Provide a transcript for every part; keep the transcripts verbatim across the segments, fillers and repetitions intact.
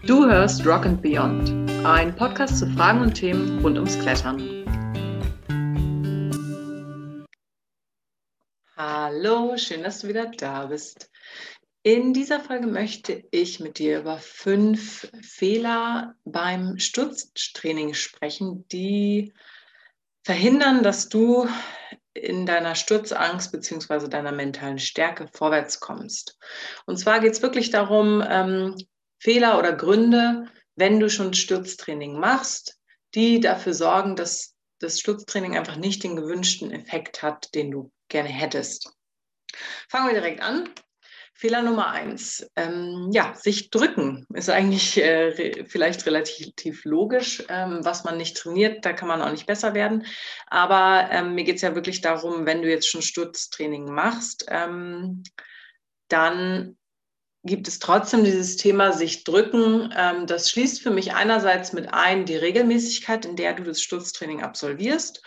Du hörst Rock and Beyond, ein Podcast zu Fragen und Themen rund ums Klettern. Hallo, schön, dass du wieder da bist. In dieser Folge möchte ich mit dir über fünf Fehler beim Sturztraining sprechen, die verhindern, dass du in deiner Sturzangst bzw. deiner mentalen Stärke vorwärts kommst. Und zwar geht es wirklich darum, ähm, Fehler oder Gründe, wenn du schon Sturztraining machst, die dafür sorgen, dass das Sturztraining einfach nicht den gewünschten Effekt hat, den du gerne hättest. Fangen wir direkt an. Fehler Nummer eins, ähm, ja, sich drücken ist eigentlich äh, re- vielleicht relativ logisch. Ähm, was man nicht trainiert, da kann man auch nicht besser werden. Aber ähm, mir geht es ja wirklich darum, wenn du jetzt schon Sturztraining machst, ähm, dann gibt es trotzdem dieses Thema sich drücken. Ähm, das schließt für mich einerseits mit ein die Regelmäßigkeit, in der du das Sturztraining absolvierst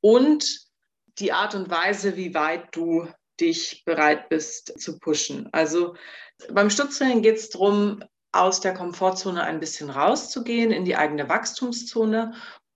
und die Art und Weise, wie weit du dich bereit bist zu pushen. Also beim Sturztraining geht es darum, aus der Komfortzone ein bisschen rauszugehen, in die eigene Wachstumszone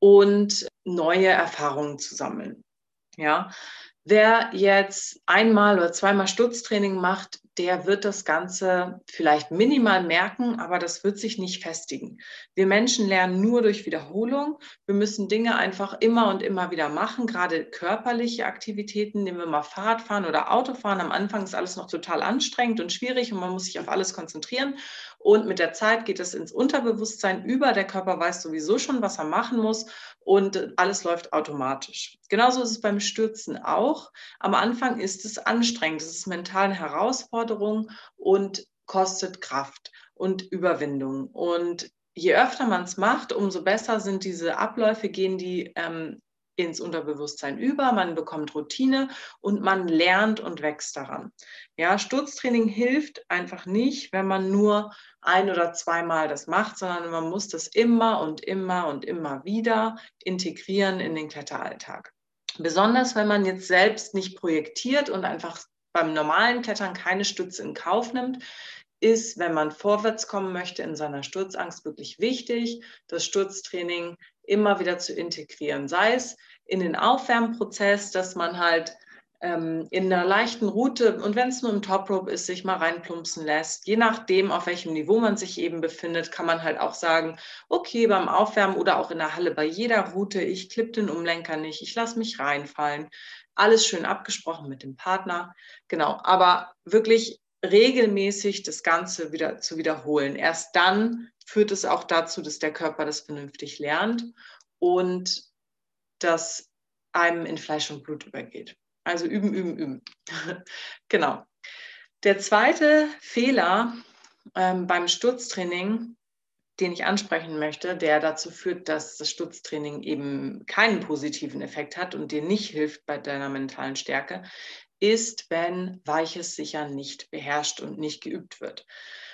und neue Erfahrungen zu sammeln. Ja, wer jetzt einmal oder zweimal Sturztraining macht, der wird das Ganze vielleicht minimal merken, aber das wird sich nicht festigen. Wir Menschen lernen nur durch Wiederholung. Wir müssen Dinge einfach immer und immer wieder machen, gerade körperliche Aktivitäten. Nehmen wir mal Fahrradfahren oder Autofahren. Am Anfang ist alles noch total anstrengend und schwierig und man muss sich auf alles konzentrieren. Und mit der Zeit geht es ins Unterbewusstsein über. Der Körper weiß sowieso schon, was er machen muss und alles läuft automatisch. Genauso ist es beim Stürzen auch. Am Anfang ist es anstrengend, es ist mental eine Herausforderung und kostet Kraft und Überwindung. Und je öfter man es macht, umso besser sind diese Abläufe, gehen die ähm, ins Unterbewusstsein über, man bekommt Routine und man lernt und wächst daran. Ja, Sturztraining hilft einfach nicht, wenn man nur ein- oder zweimal das macht, sondern man muss das immer und immer und immer wieder integrieren in den Kletteralltag. Besonders wenn man jetzt selbst nicht projektiert und einfach beim normalen Klettern keine Stütze in Kauf nimmt, ist, wenn man vorwärts kommen möchte in seiner Sturzangst, wirklich wichtig, das Sturztraining immer wieder zu integrieren. Sei es in den Aufwärmprozess, dass man halt ähm, in einer leichten Route und wenn es nur im Top Rope ist, sich mal reinplumpsen lässt. Je nachdem, auf welchem Niveau man sich eben befindet, kann man halt auch sagen, okay, beim Aufwärmen oder auch in der Halle, bei jeder Route, ich klippe den Umlenker nicht, ich lasse mich reinfallen. Alles schön abgesprochen mit dem Partner. Genau, aber wirklich regelmäßig das Ganze wieder zu wiederholen. Erst dann führt es auch dazu, dass der Körper das vernünftig lernt und dass einem in Fleisch und Blut übergeht. Also üben, üben, üben. Genau. Der zweite Fehler ähm, beim Sturztraining, den ich ansprechen möchte, der dazu führt, dass das Sturztraining eben keinen positiven Effekt hat und dir nicht hilft bei deiner mentalen Stärke, ist, wenn weiches Sichern nicht beherrscht und nicht geübt wird.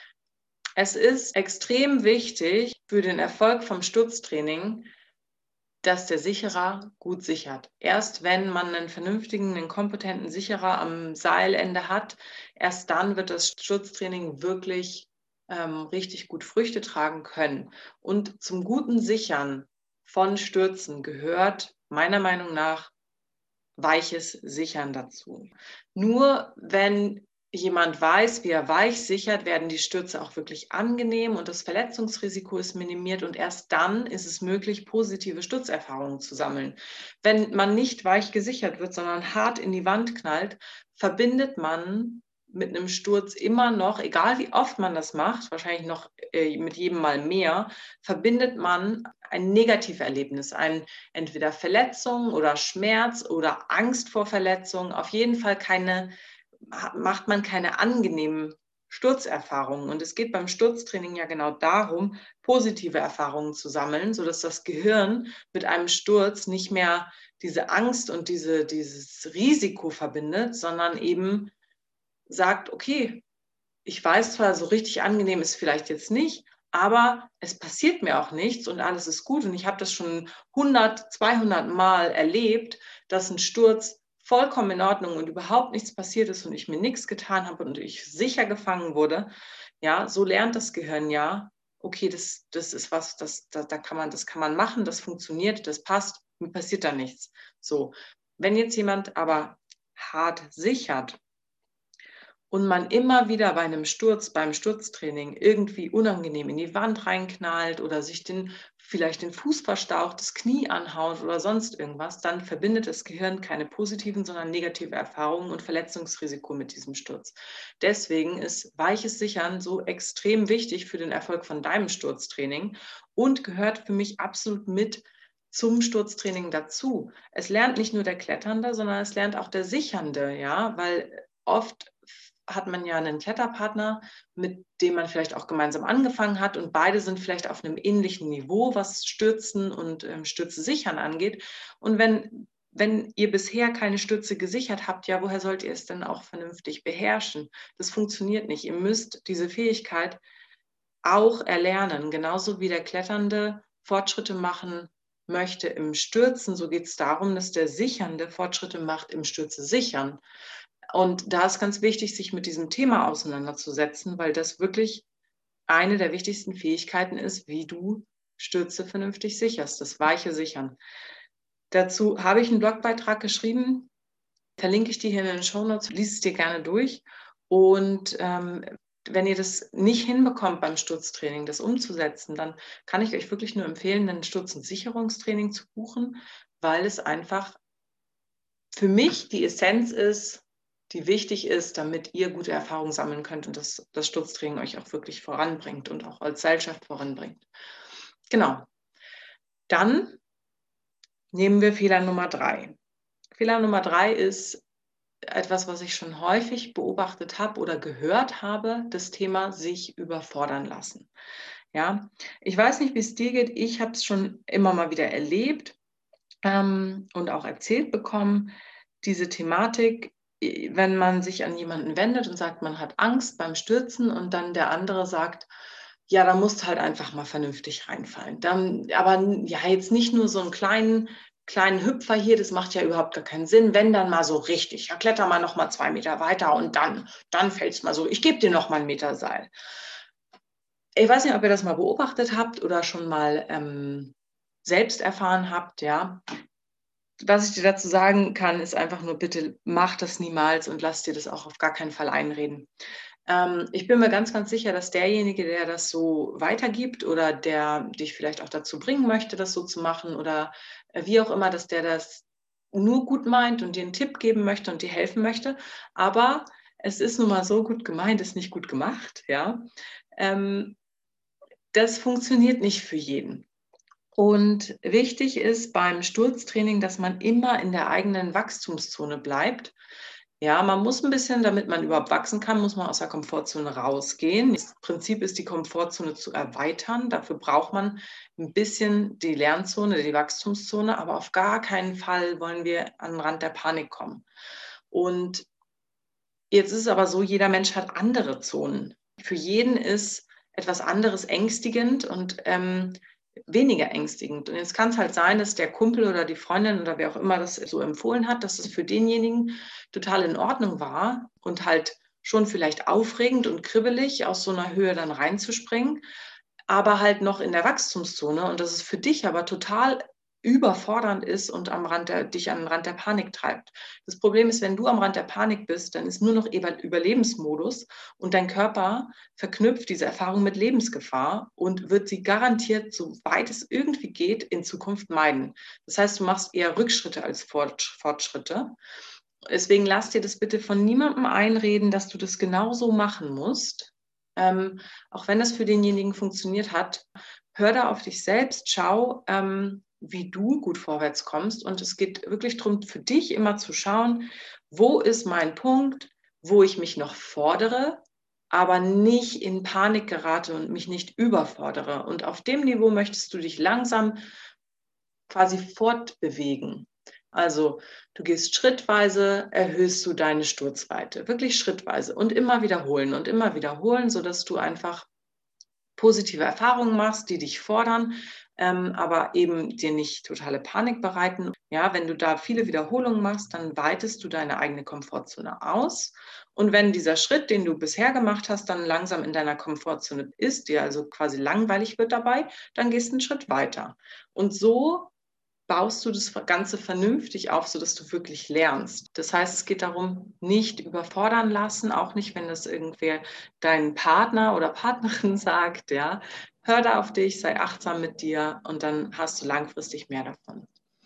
Es ist extrem wichtig für den Erfolg vom Sturztraining, dass der Sicherer gut sichert. Erst wenn man einen vernünftigen, einen kompetenten Sicherer am Seilende hat, erst dann wird das Sturztraining wirklich ähm, richtig gut Früchte tragen können. Und zum guten Sichern von Stürzen gehört meiner Meinung nach weiches Sichern dazu. Nur wenn jemand weiß, wie er weich sichert, werden die Stürze auch wirklich angenehm und das Verletzungsrisiko ist minimiert und erst dann ist es möglich, positive Sturzerfahrungen zu sammeln. Wenn man nicht weich gesichert wird, sondern hart in die Wand knallt, verbindet man mit einem Sturz immer noch, egal wie oft man das macht, wahrscheinlich noch äh, mit jedem Mal mehr, verbindet man ein Negativerlebnis, ein entweder Verletzung oder Schmerz oder Angst vor Verletzung, auf jeden Fall keine, macht man keine angenehmen Sturzerfahrungen. Und es geht beim Sturztraining ja genau darum, positive Erfahrungen zu sammeln, sodass das Gehirn mit einem Sturz nicht mehr diese Angst und diese, dieses Risiko verbindet, sondern eben sagt, okay, ich weiß zwar, so richtig angenehm ist vielleicht jetzt nicht, aber es passiert mir auch nichts und alles ist gut. Und ich habe das schon hundert, zweihundert Mal erlebt, dass ein Sturz vollkommen in Ordnung und überhaupt nichts passiert ist und ich mir nichts getan habe und ich sicher gefangen wurde. Ja, so lernt das Gehirn ja, okay, das, das ist was, das, da, da kann man, das kann man machen, das funktioniert, das passt, mir passiert da nichts. So, wenn jetzt jemand aber hart sichert und man immer wieder bei einem Sturz, beim Sturztraining irgendwie unangenehm in die Wand reinknallt oder sich den, vielleicht den Fuß verstaucht, das Knie anhaut oder sonst irgendwas, dann verbindet das Gehirn keine positiven, sondern negative Erfahrungen und Verletzungsrisiko mit diesem Sturz. Deswegen ist weiches Sichern so extrem wichtig für den Erfolg von deinem Sturztraining und gehört für mich absolut mit zum Sturztraining dazu. Es lernt nicht nur der Kletternde, sondern es lernt auch der Sichernde, ja, weil oft hat man ja einen Kletterpartner, mit dem man vielleicht auch gemeinsam angefangen hat und beide sind vielleicht auf einem ähnlichen Niveau, was Stürzen und ähm, Stürze sichern angeht. Und wenn, wenn ihr bisher keine Stürze gesichert habt, ja, woher sollt ihr es denn auch vernünftig beherrschen? Das funktioniert nicht. Ihr müsst diese Fähigkeit auch erlernen, genauso wie der Kletternde Fortschritte machen möchte im Stürzen, so geht es darum, dass der Sichernde Fortschritte macht im Stürze sichern. Und da ist ganz wichtig, sich mit diesem Thema auseinanderzusetzen, weil das wirklich eine der wichtigsten Fähigkeiten ist, wie du Stürze vernünftig sicherst, das weiche Sichern. Dazu habe ich einen Blogbeitrag geschrieben, verlinke ich dir hier in den Shownotes, lies es dir gerne durch. Und ähm, wenn ihr das nicht hinbekommt beim Sturztraining, das umzusetzen, dann kann ich euch wirklich nur empfehlen, ein Sturz- und Sicherungstraining zu buchen, weil es einfach für mich die Essenz ist, die wichtig ist, damit ihr gute Erfahrungen sammeln könnt und das, das Sturztraining euch auch wirklich voranbringt und auch als Gesellschaft voranbringt. Genau. Dann nehmen wir Fehler Nummer drei. Fehler Nummer drei ist etwas, was ich schon häufig beobachtet habe oder gehört habe, das Thema sich überfordern lassen. Ja, ich weiß nicht, wie es dir geht. Ich habe es schon immer mal wieder erlebt ähm, und auch erzählt bekommen, diese Thematik, wenn man sich an jemanden wendet und sagt, man hat Angst beim Stürzen und dann der andere sagt, ja, da musst du halt einfach mal vernünftig reinfallen. Dann, aber ja, jetzt nicht nur so einen kleinen, kleinen Hüpfer hier, das macht ja überhaupt gar keinen Sinn. Wenn dann mal so richtig, ja, kletter mal noch mal zwei Meter weiter und dann, dann fällt es mal so, ich gebe dir noch mal einen Meter Seil. Ich weiß nicht, ob ihr das mal beobachtet habt oder schon mal ähm, selbst erfahren habt, ja. Was ich dir dazu sagen kann, ist einfach nur, bitte mach das niemals und lass dir das auch auf gar keinen Fall einreden. Ähm, ich bin mir ganz, ganz sicher, dass derjenige, der das so weitergibt oder der dich vielleicht auch dazu bringen möchte, das so zu machen oder äh, wie auch immer, dass der das nur gut meint und dir einen Tipp geben möchte und dir helfen möchte. Aber es ist nun mal so, gut gemeint ist nicht gut gemacht, ja. Ähm, das funktioniert nicht für jeden. Und wichtig ist beim Sturztraining, dass man immer in der eigenen Wachstumszone bleibt. Ja, man muss ein bisschen, damit man überhaupt wachsen kann, muss man aus der Komfortzone rausgehen. Das Prinzip ist, die Komfortzone zu erweitern. Dafür braucht man ein bisschen die Lernzone, die Wachstumszone, aber auf gar keinen Fall wollen wir an den Rand der Panik kommen. Und jetzt ist es aber so, jeder Mensch hat andere Zonen. Für jeden ist etwas anderes ängstigend und ähm, weniger ängstigend. Und jetzt kann es halt sein, dass der Kumpel oder die Freundin oder wer auch immer das so empfohlen hat, dass es für denjenigen total in Ordnung war und halt schon vielleicht aufregend und kribbelig aus so einer Höhe dann reinzuspringen, aber halt noch in der Wachstumszone und dass es für dich aber total überfordernd ist und am Rand der, dich an den Rand der Panik treibt. Das Problem ist, wenn du am Rand der Panik bist, dann ist nur noch Überlebensmodus und dein Körper verknüpft diese Erfahrung mit Lebensgefahr und wird sie garantiert, soweit es irgendwie geht, in Zukunft meiden. Das heißt, du machst eher Rückschritte als Fortschritte. Deswegen lass dir das bitte von niemandem einreden, dass du das genauso machen musst. Ähm, auch wenn das für denjenigen funktioniert hat, hör da auf dich selbst, schau, ähm, wie du gut vorwärts kommst. Und es geht wirklich darum, für dich immer zu schauen, wo ist mein Punkt, wo ich mich noch fordere, aber nicht in Panik gerate und mich nicht überfordere. Und auf dem Niveau möchtest du dich langsam quasi fortbewegen. Also du gehst schrittweise, erhöhst du deine Sturzweite, wirklich schrittweise und immer wiederholen und immer wiederholen, sodass du einfach positive Erfahrungen machst, die dich fordern, ähm, aber eben dir nicht totale Panik bereiten. Ja, wenn du da viele Wiederholungen machst, dann weitest du deine eigene Komfortzone aus. Und wenn dieser Schritt, den du bisher gemacht hast, dann langsam in deiner Komfortzone ist, dir also quasi langweilig wird dabei, dann gehst du einen Schritt weiter. Und so baust du das Ganze vernünftig auf, sodass du wirklich lernst. Das heißt, es geht darum, nicht überfordern lassen, auch nicht, wenn das irgendwer dein Partner oder Partnerin sagt, ja. Hör da auf dich, sei achtsam mit dir und dann hast du langfristig mehr davon.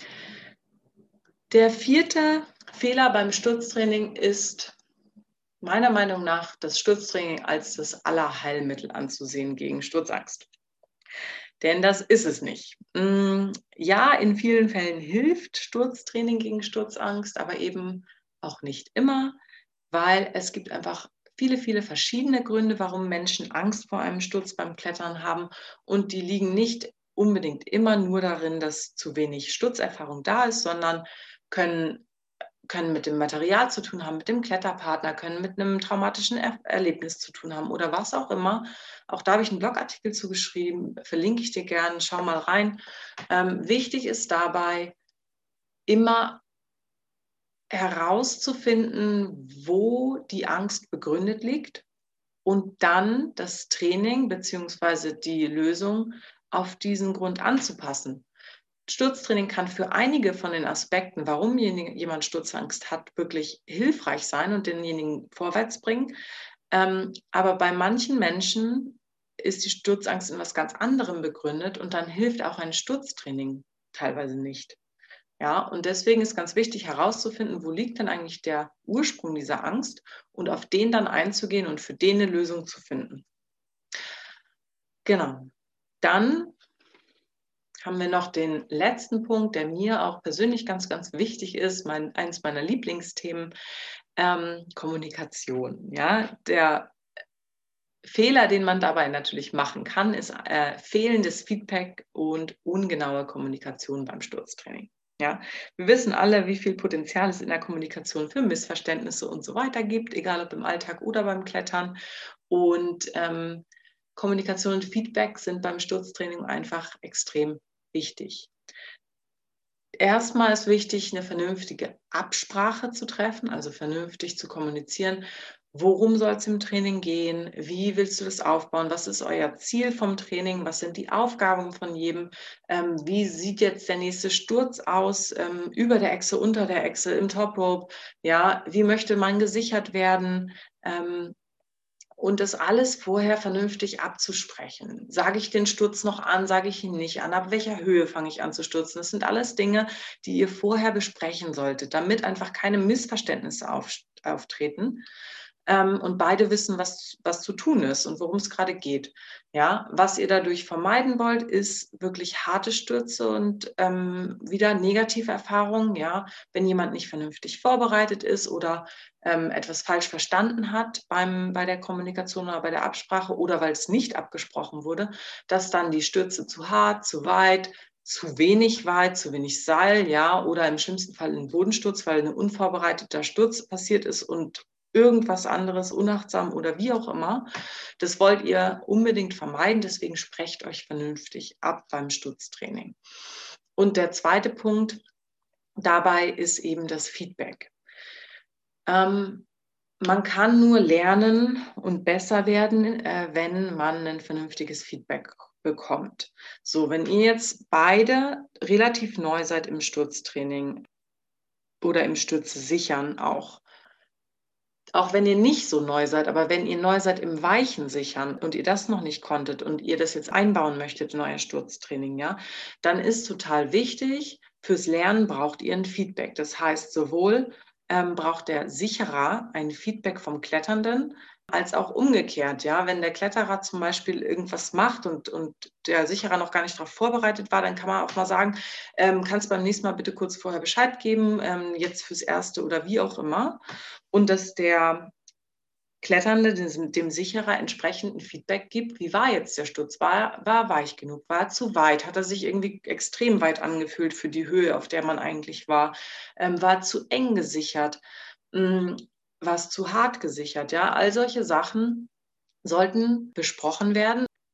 Der vierte Fehler beim Sturztraining ist meiner Meinung nach, das Sturztraining als das Allerheilmittel anzusehen gegen Sturzangst. Denn das ist es nicht. Ja, in vielen Fällen hilft Sturztraining gegen Sturzangst, aber eben auch nicht immer, weil es gibt einfach viele, viele verschiedene Gründe, warum Menschen Angst vor einem Sturz beim Klettern haben. Und die liegen nicht unbedingt immer nur darin, dass zu wenig Sturzerfahrung da ist, sondern können können mit dem Material zu tun haben, mit dem Kletterpartner, können mit einem traumatischen er Erlebnis zu tun haben oder was auch immer. Auch da habe ich einen Blogartikel zugeschrieben, verlinke ich dir gerne, schau mal rein. Ähm, wichtig ist dabei, immer herauszufinden, wo die Angst begründet liegt und dann das Training bzw. die Lösung auf diesen Grund anzupassen. Sturztraining kann für einige von den Aspekten, warum jemand Sturzangst hat, wirklich hilfreich sein und denjenigen vorwärts bringen. Ähm, aber bei manchen Menschen ist die Sturzangst in was ganz anderem begründet und dann hilft auch ein Sturztraining teilweise nicht. Ja, und deswegen ist ganz wichtig herauszufinden, wo liegt denn eigentlich der Ursprung dieser Angst und auf den dann einzugehen und für den eine Lösung zu finden. Genau. Dann haben wir noch den letzten Punkt, der mir auch persönlich ganz, ganz wichtig ist, mein, eins meiner Lieblingsthemen, ähm, Kommunikation. Ja, der Fehler, den man dabei natürlich machen kann, ist äh, fehlendes Feedback und ungenaue Kommunikation beim Sturztraining. Ja, wir wissen alle, wie viel Potenzial es in der Kommunikation für Missverständnisse und so weiter gibt, egal ob im Alltag oder beim Klettern. Und ähm, Kommunikation und Feedback sind beim Sturztraining einfach extrem wichtig. Erstmal ist wichtig, eine vernünftige Absprache zu treffen, also vernünftig zu kommunizieren. Worum soll es im Training gehen? Wie willst du das aufbauen? Was ist euer Ziel vom Training? Was sind die Aufgaben von jedem? Ähm, wie sieht jetzt der nächste Sturz aus? Ähm, über der Echse, unter der Echse, im Top Rope? Ja, wie möchte man gesichert werden? Ähm, Und das alles vorher vernünftig abzusprechen. Sage ich den Sturz noch an, sage ich ihn nicht an? Ab welcher Höhe fange ich an zu stürzen? Das sind alles Dinge, die ihr vorher besprechen solltet, damit einfach keine Missverständnisse auf, auftreten. Ähm, und beide wissen, was, was zu tun ist und worum es gerade geht. Ja, was ihr dadurch vermeiden wollt, ist wirklich harte Stürze und ähm, wieder negative Erfahrungen. Ja, wenn jemand nicht vernünftig vorbereitet ist oder ähm, etwas falsch verstanden hat beim, bei der Kommunikation oder bei der Absprache oder weil es nicht abgesprochen wurde, dass dann die Stürze zu hart, zu weit, zu wenig weit, zu wenig Seil, ja, oder im schlimmsten Fall ein Bodensturz, weil ein unvorbereiteter Sturz passiert ist und irgendwas anderes, unachtsam oder wie auch immer. Das wollt ihr unbedingt vermeiden, deswegen sprecht euch vernünftig ab beim Sturztraining. Und der zweite Punkt dabei ist eben das Feedback. Ähm, man kann nur lernen und besser werden, äh, wenn man ein vernünftiges Feedback bekommt. So, wenn ihr jetzt beide relativ neu seid im Sturztraining oder im Stürze sichern auch, auch wenn ihr nicht so neu seid, aber wenn ihr neu seid im Weichen sichern und ihr das noch nicht konntet und ihr das jetzt einbauen möchtet in euer Sturztraining, ja, dann ist total wichtig, fürs Lernen braucht ihr ein Feedback. Das heißt, sowohl ähm, braucht der Sicherer ein Feedback vom Kletternden, als auch umgekehrt, ja. Wenn der Kletterer zum Beispiel irgendwas macht und, und der Sicherer noch gar nicht darauf vorbereitet war, dann kann man auch mal sagen, ähm, kannst beim nächsten Mal bitte kurz vorher Bescheid geben, ähm, jetzt fürs Erste oder wie auch immer. Und dass der Kletternde dem, dem Sicherer entsprechend ein Feedback gibt, wie war jetzt der Sturz? War, war weich genug? War zu weit? Hat er sich irgendwie extrem weit angefühlt für die Höhe, auf der man eigentlich war? Ähm, war zu eng gesichert? Ähm, war es zu hart gesichert? Ja, all solche Sachen sollten besprochen werden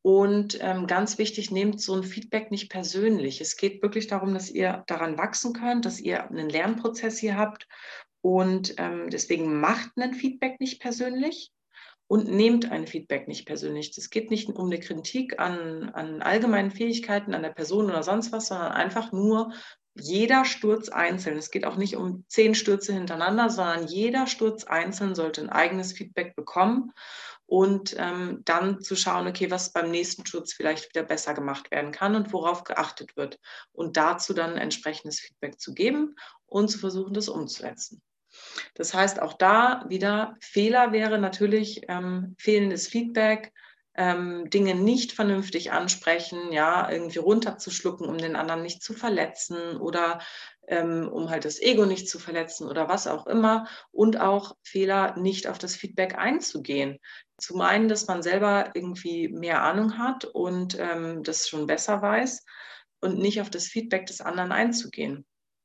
Und ähm, ganz wichtig, nehmt so ein Feedback nicht persönlich. Es geht wirklich darum, dass ihr daran wachsen könnt, dass ihr einen Lernprozess hier habt. Und ähm, deswegen macht ein Feedback nicht persönlich und nehmt ein Feedback nicht persönlich. Es geht nicht um eine Kritik an, an allgemeinen Fähigkeiten, an der Person oder sonst was, sondern einfach nur jeder Sturz einzeln. Es geht auch nicht um zehn Stürze hintereinander, sondern jeder Sturz einzeln sollte ein eigenes Feedback bekommen. Und ähm, dann zu schauen, okay, was beim nächsten Sturz vielleicht wieder besser gemacht werden kann und worauf geachtet wird. Und dazu dann entsprechendes Feedback zu geben und zu versuchen, das umzusetzen. Das heißt, auch da wieder Fehler wäre natürlich ähm, fehlendes Feedback, ähm, Dinge nicht vernünftig ansprechen, ja, irgendwie runterzuschlucken, um den anderen nicht zu verletzen oder ähm, um halt das Ego nicht zu verletzen oder was auch immer. Und auch Fehler nicht auf das Feedback einzugehen. Zu meinen, dass man selber irgendwie mehr Ahnung hat und ähm, das schon besser weiß und nicht auf das Feedback des anderen einzugehen.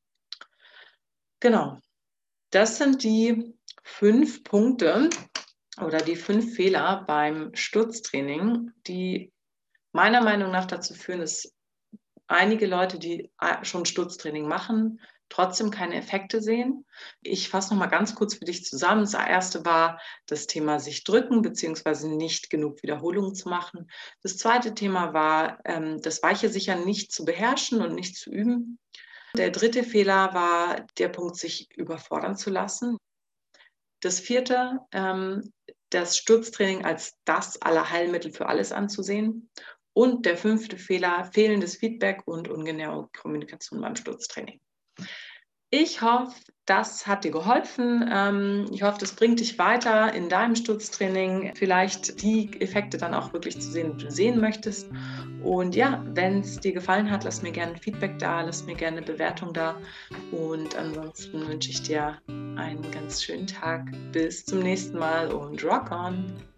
Genau. Das sind die fünf Punkte oder die fünf Fehler beim Sturztraining, die meiner Meinung nach dazu führen, dass einige Leute, die schon Sturztraining machen, trotzdem keine Effekte sehen. Ich fasse noch mal ganz kurz für dich zusammen. Das erste war das Thema sich drücken bzw. nicht genug Wiederholungen zu machen. Das zweite Thema war das weiche Sichern nicht zu beherrschen und nicht zu üben. Der dritte Fehler war der Punkt, sich überfordern zu lassen. Das vierte, ähm, das Sturztraining als das Allerheilmittel für alles anzusehen. Und der fünfte Fehler, fehlendes Feedback und ungenaue Kommunikation beim Sturztraining. Ich hoffe, das hat dir geholfen. Ähm, ich hoffe, das bringt dich weiter in deinem Sturztraining, vielleicht die Effekte dann auch wirklich zu sehen, die du sehen möchtest. Und ja, wenn es dir gefallen hat, lass mir gerne ein Feedback da, lass mir gerne eine Bewertung da. Und ansonsten wünsche ich dir einen ganz schönen Tag. Bis zum nächsten Mal und rock on!